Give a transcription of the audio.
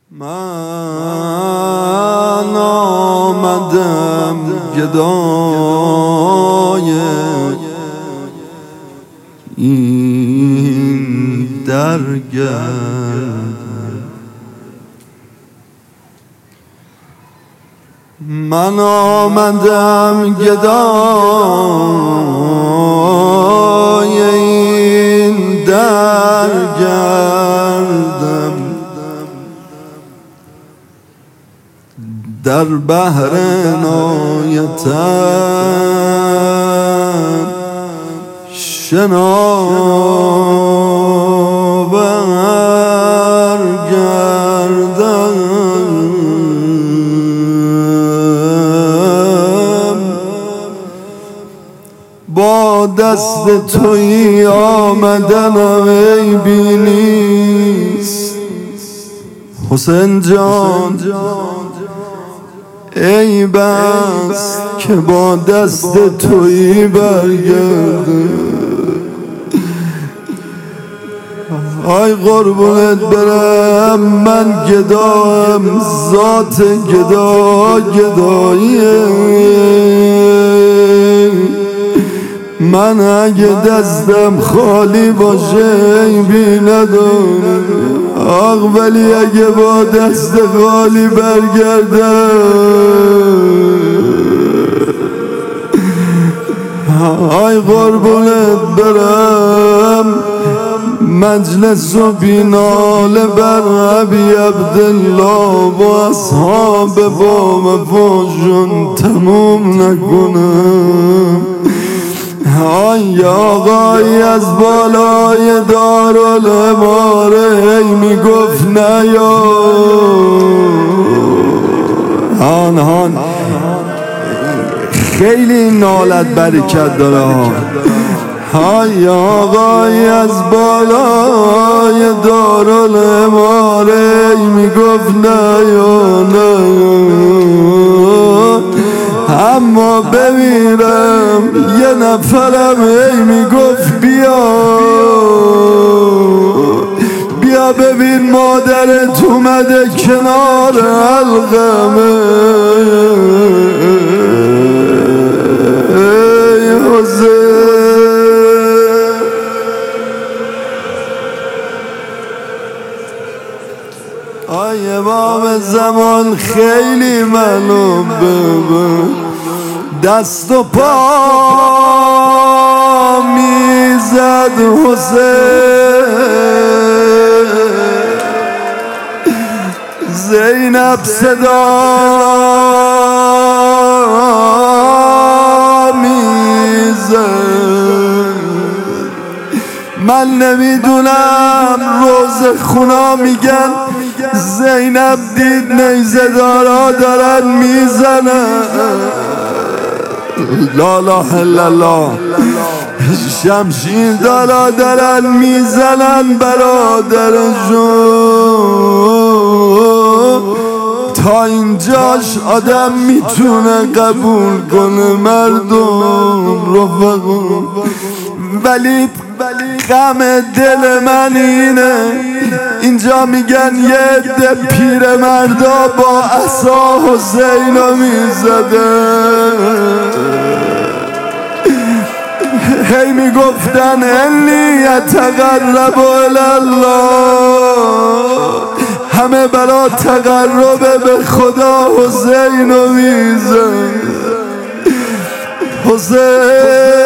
من آمدم گدای این درگرد، من آمدم گدای این درگردم، در بحر عنایتم شناور گردم، با دست تویی آمدنم ای نیست حسین جان، ای بس که با دست تویی برگرده. آی قربونت برم، من گدام، ذات گداییه. من اگه دستم خالی باشه عیبی نداره، آق ولی اگه با دست خالی برگردم، آی قربونت برم، مجلس و بیناله بر ابی عبدالله با اصحاب با وفاشون تموم نکنم. آی آقایی از بالای دارالعماره میگفت نیا هان خیلی نالت برکت داره. های آقای از بالای دارالعماره میگفت نیا اما بمیرم یه نفرم ای میگفت بیا ببین مادرت اومده کنار حلقمه. ای حسین، آی امام زمان خیلی معلوم ببین، دست و پا میزد حسین، زینب صدا میزد. من نمیدونم روز خونا میگن زینب دید نیزه دارا دارن میزنن، لا اله الا الله، شمشیر دارا دارن میزنن برادرشون. تا اینجاش آدم میتونه قبول کنه مردم رفقون، ولی غم دل من اینه اینجا میگن یه عده پیر مردا با عصا حسینو میزده، هی میگفتن انی یتقرب الی الله، همه برا تقرب به خدا حسینو میزن. حسین